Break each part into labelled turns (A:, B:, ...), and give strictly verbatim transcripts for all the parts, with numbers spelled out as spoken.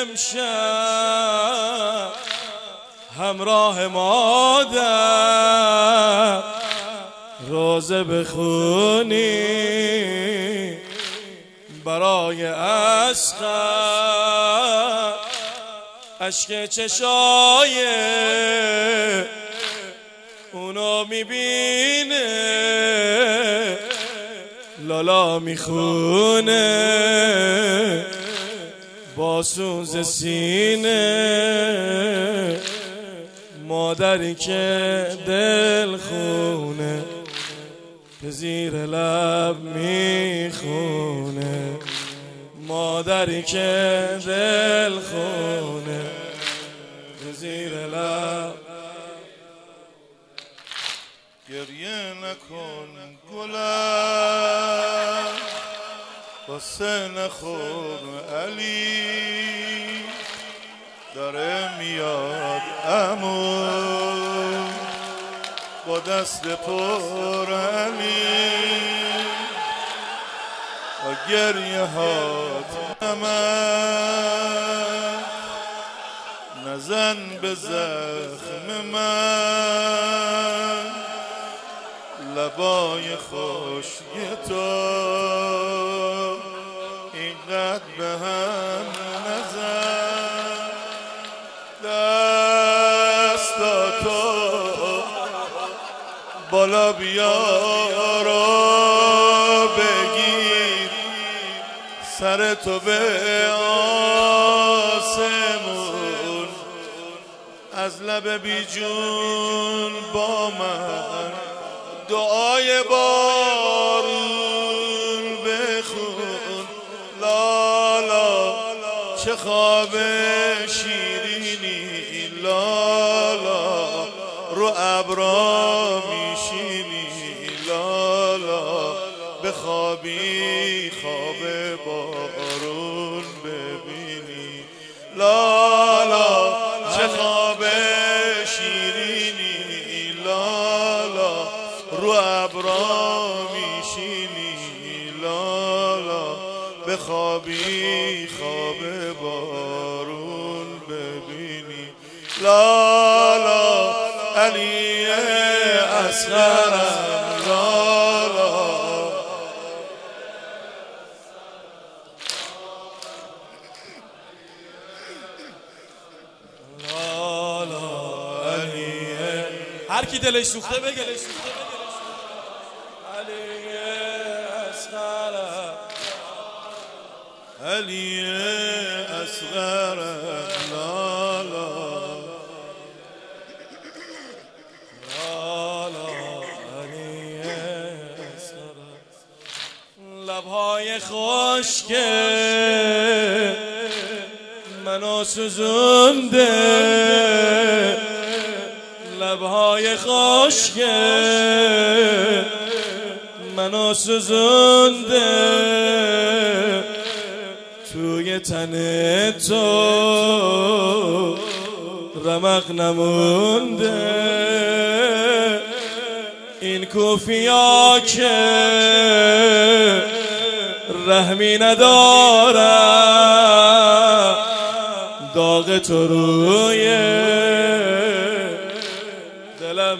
A: امشب همراه مادر روزه بخونی برای اصغر، اشک چشای اونو میبینه لالا میخونه با سوز سینه، مادری که دل خونه که زیر لب میخونه، مادری که دل خونه که زیر لب.
B: گریه نکن گلم واسه نخور علی، داره میاد عمو با دست پر علی و گریه هات من نزن به زخم من، لبای خشک تو اینقدر به هم نزن، دستاتو بالا بیار و بگیر سرتو به آسمون، از لب بی جون با من دعای بارون بخون. لالا چه خواب شیرینی، لالا رو ابرا میشینی، لالا بخوابی خواب بارون ببینی، لالا چه خواب شیرینی، لالا رو ابرا میشینی، لالا بخوابی خواب بارون ببینی، لالا علی اصغرم، لالا
A: لالا علی. هر کی دلش سوخته بگه دلش سوخته بگه علی اصغرم،
B: علی اصغرم، لالا
A: لالا علی اصغرم. لبهای خشک منو سوزونده، لبهای خشک منو سوزونده، توی تن تو رمق نمونده، این کوفیا که رحمی ندارم، داغ تو روی دلم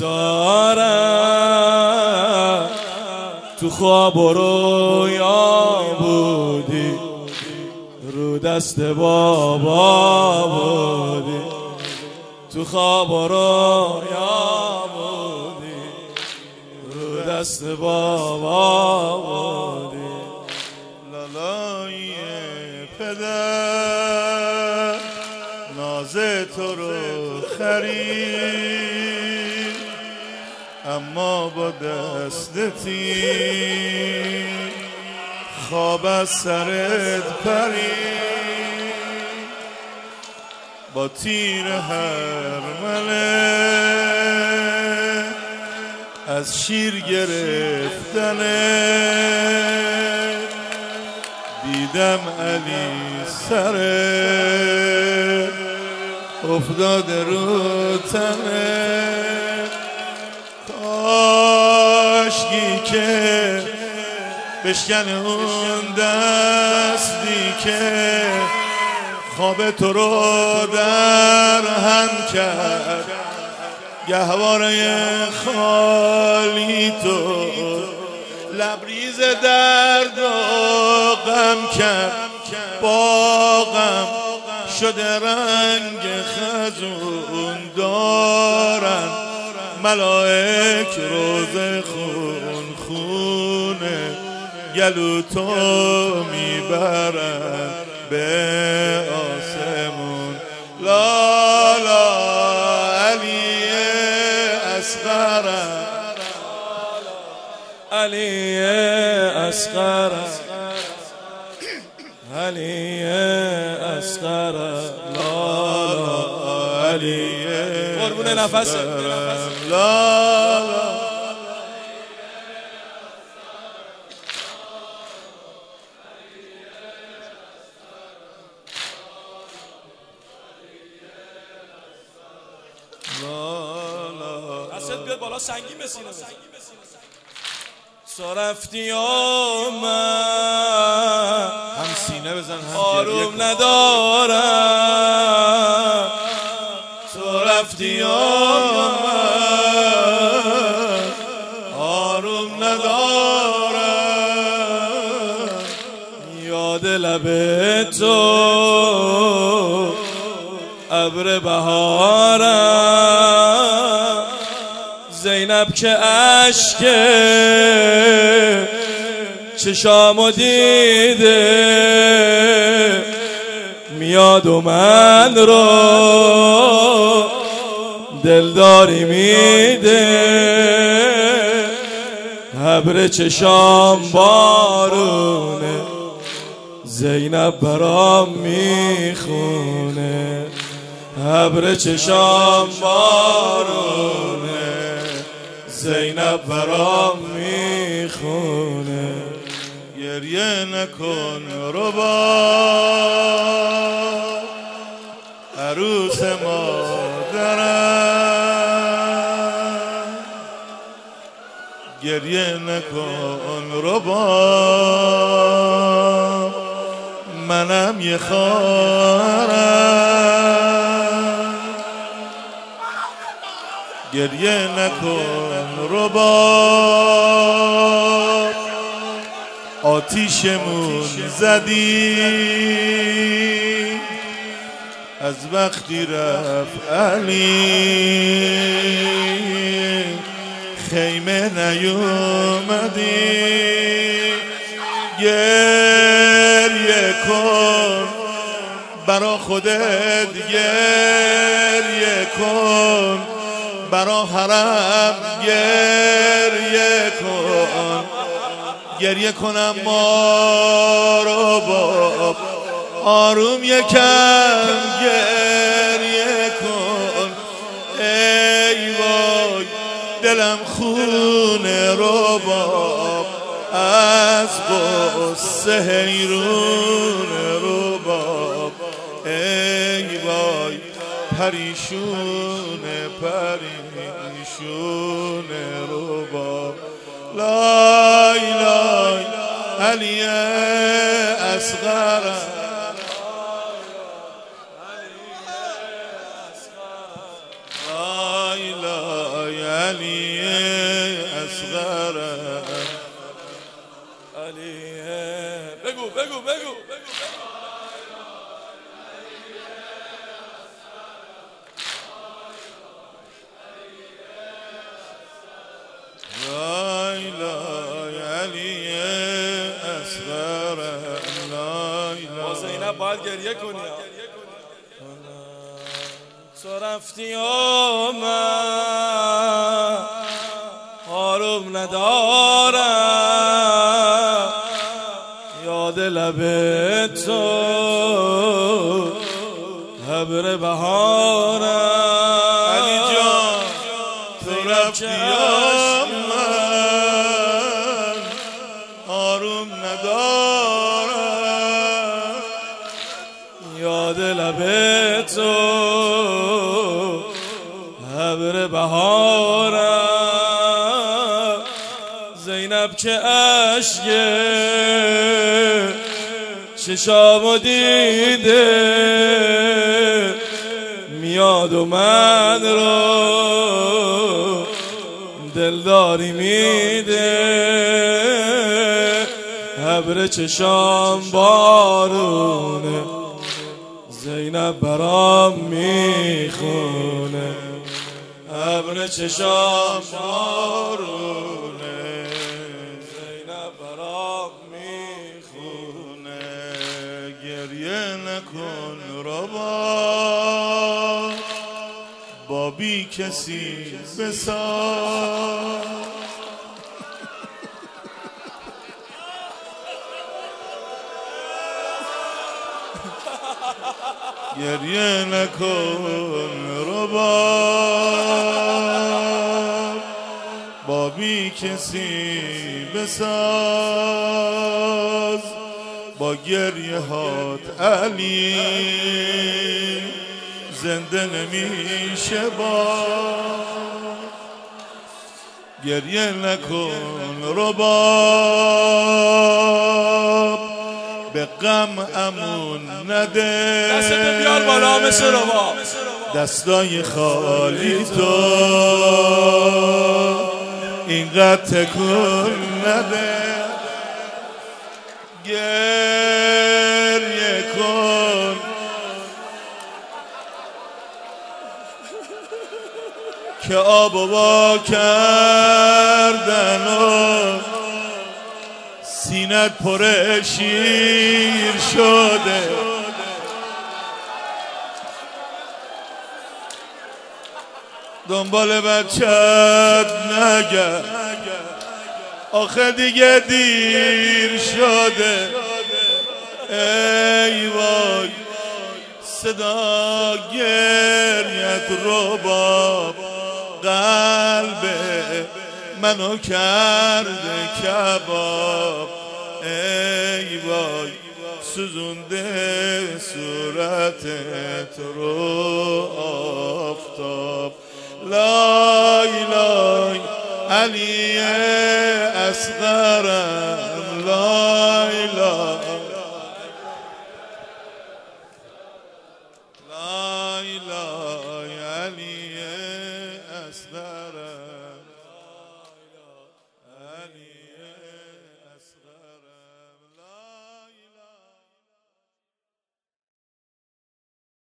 A: میذارم، تو خواب و رویا بودی، رو دست بابا بودی، تو خواب و رویا بودی، رو دست بابا بودی.
B: لالای پدر ناز تو رو خرید، اما با دستتی خواب از سرت پرید، با تیر هرمله از شیر گرفتنه، دیدم علی سره افتاده رو تنه، کاشکی که بشکن اون دستی که خواب تو رو در هم کرد گهواره خالی تو لبریز درد و غم کرد باغم شده رنگ خزون دارن ملائک روز خون خونه گلو تو میبرن به آسمون لا لا علی اصغر
A: علی اصغر علی اصغر لا لا علی قربون نفسه
B: لا لا
A: دستت بیاد بالا سنگین به سینه بزن تو رفتی آمد
B: هم سینه بزن هم
A: آروم ندارم تو رفتی آمد
B: آروم ندارم
A: یاد لب تو ابر بهارم زینب که اشک چشامو دیده میاد و من رو دلداری میده ابر چشام بارونه زینب برام میخونه ابر چشام بارونه زینب برام میخونه
B: گریه نکن ربا عروس مادرم گریه نکن ربا منم یه خواهرم گریه نکن ربا آتیشمون زدی از وقتی رفت علی خیمه نیومدی گریه کن برا خودت گریه کن برا حرم گریه کن گریه کنم ما رو باب آروم یکم گریه کن ای وای دلم خونه رو باب از قصه حیرون رو باب ای وای پریشونه پریشونه رو باب لا اله علی اصغر لا اله علی اصغر
A: علی بگو بگو بگو
B: لا اله علی اصغر لا اله
A: با زینب باید گریه کنی تو رفتی آمد آروم ندارم یاد لب تو ابر بهارم
B: علی جان تو رفتی آمد آروم ندارم
A: یاد لب تو ابر بهارم زینب که اشک چشامو دیده میاد و من رو دلداری میده، ابر چشام بارونه زینب برام میخونه، ابر چشام بارونه زینب برام میخونه.
B: گریه نکن ربا با بی کسی بساز، گریه نکن رباب با بی کسی بساز، با گریه هات علی زنده نمیشه با. گریه نکن رباب به غم امون نده،
A: دستت بیار بالا مثل رباب،
B: دستای خالی تو اینقدر تکون نده. گریه کن که آب و وا کردن و سینت پر شیر شده. دنبال بچت نگرد آخه دیگه دیر شده. ای وای صدا گریت رباب قلب منو کرده کباب. ای وای سوزونده صورتت رو آفتاب. لای لای علی اصغرم، لای لای لای لای علی اصغر.